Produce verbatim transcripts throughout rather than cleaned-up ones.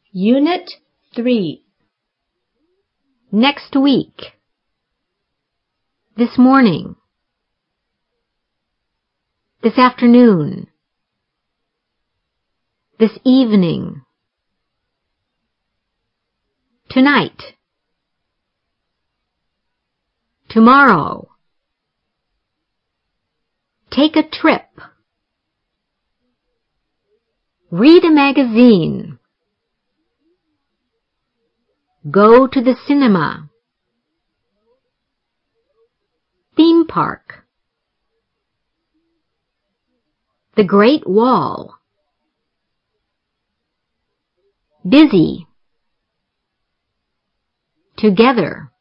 Unit three. Next week. This morning. This afternoon. This evening. Tonight. Tomorrow. Take a trip. Read a magazine. Go to the cinema. Theme park. The Great Wall. Busy. Together.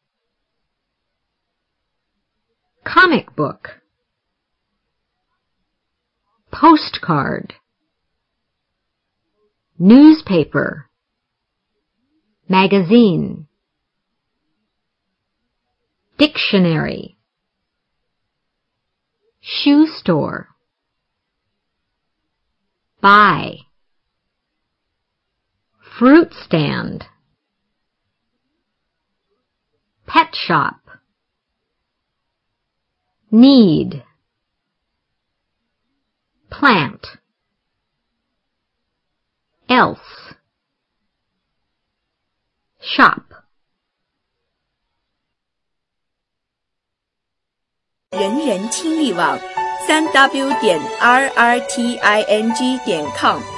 Comic book. Postcard. Newspaper. Magazine. Dictionary. Shoe store. Buy. Fruit stand. Pet shop. Need. Plant. Else. Shop. 人人听力网 三 w 点 r r t i n g 点 com